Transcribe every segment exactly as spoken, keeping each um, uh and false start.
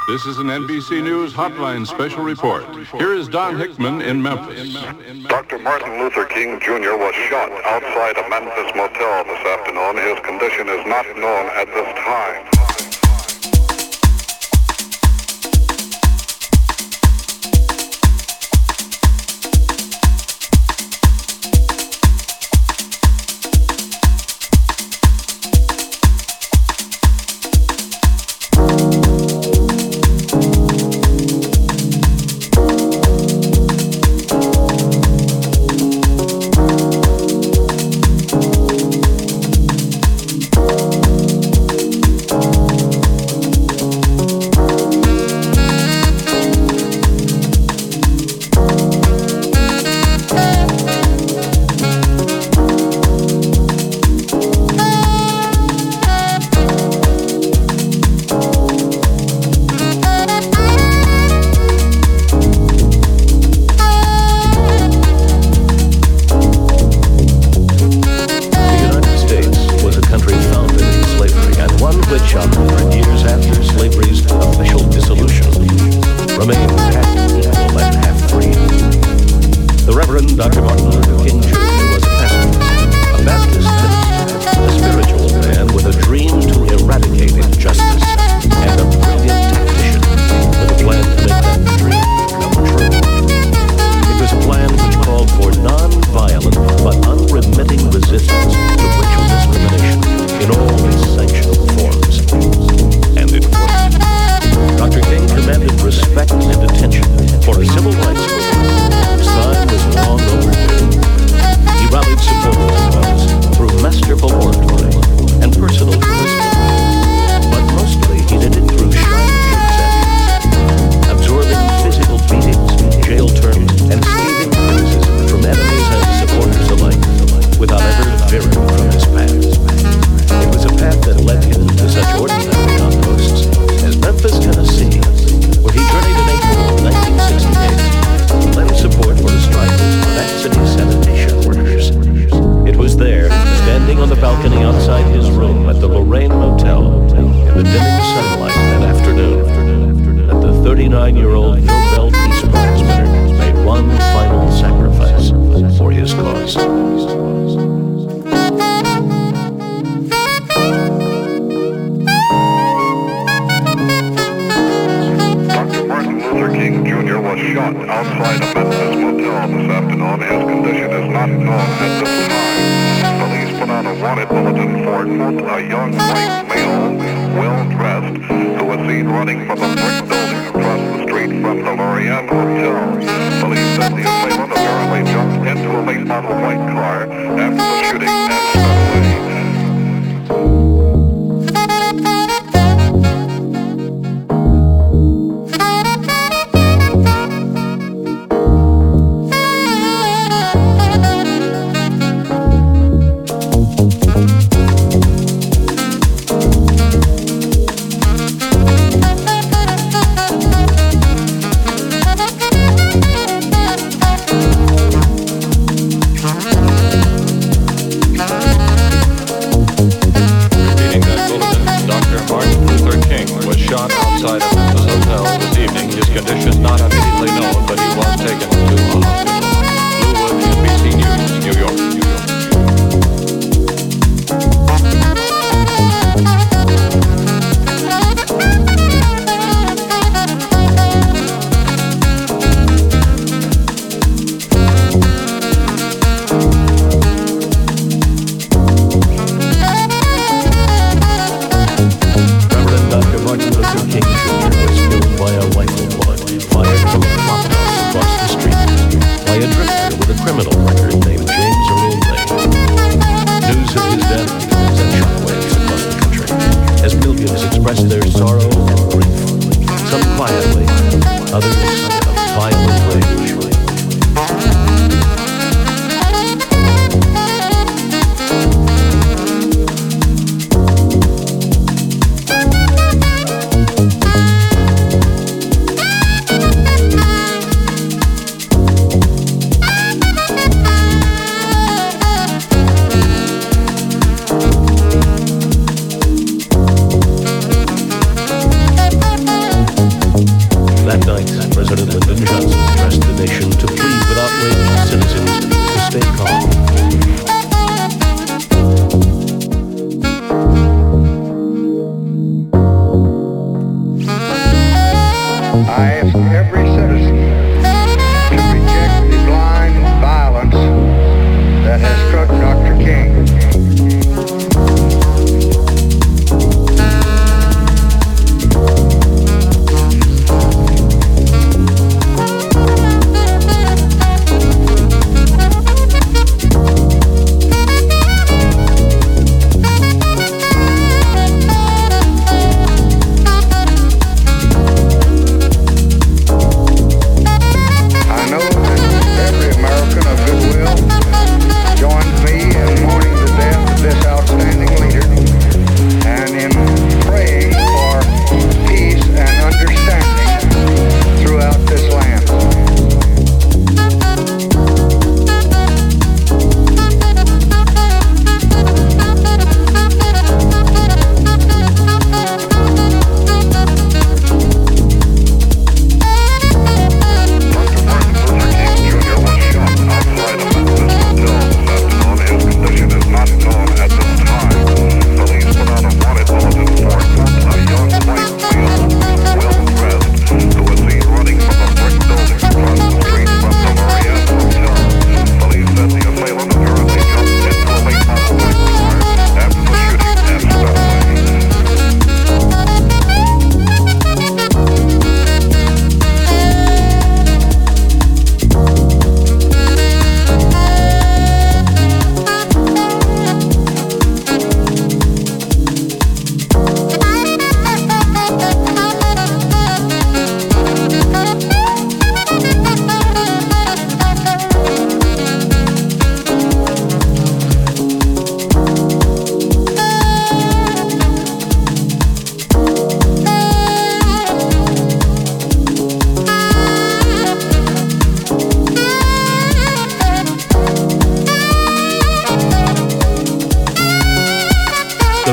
This is an N B C News Hotline special report. Here is Don Hickman in Memphis. Doctor Martin Luther King Junior was shot outside a Memphis motel this afternoon. His condition is not known at this time. Doctor Martin Luther King Junior was a pacifist, a Baptist minister, a spiritual man with a dream to eradicate injustice, and a brilliant tactician with a plan to make that dream come true. It was a plan which called for non-violent but unremitting resistance to racial discrimination in all its sanctioned forms. And it worked. Doctor King commanded respect and attention for a civil rights movement whose time was long overdue. He rallied supporters through masterful oratory and personal charisma, but mostly he did it through sharp example, absorbing physical beatings, jail terms, and scathing criticism from enemies and supporters alike, without ever veering from his path. It was a path that led him to such ordinary outposts as Memphis, Tennessee, where he journeyed in April of nineteen sixty-eight to lend support for the strike of vaccine sanitation workers. It was there, standing on the balcony outside his room at the Lorraine Motel, in the dimming sunlight that afternoon, that the thirty-nine-year-old Nobel Peace Prize winner made one final sacrifice for his cause. King Junior was shot outside a Memphis motel this afternoon. His condition is not known at this time. Police put out a wanted bulletin for a young white male, well-dressed, who was seen running from a brick building across the street from the Lorraine Hotel. Police said the assailant apparently jumped into a late model white car after the shooting and sped away.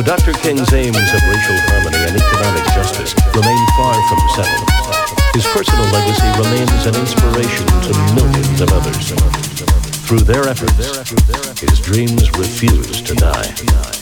Doctor King's aims of racial harmony and economic justice remain far from settled. His personal legacy remains an inspiration to millions of others. Through their efforts, his dreams refuse to die.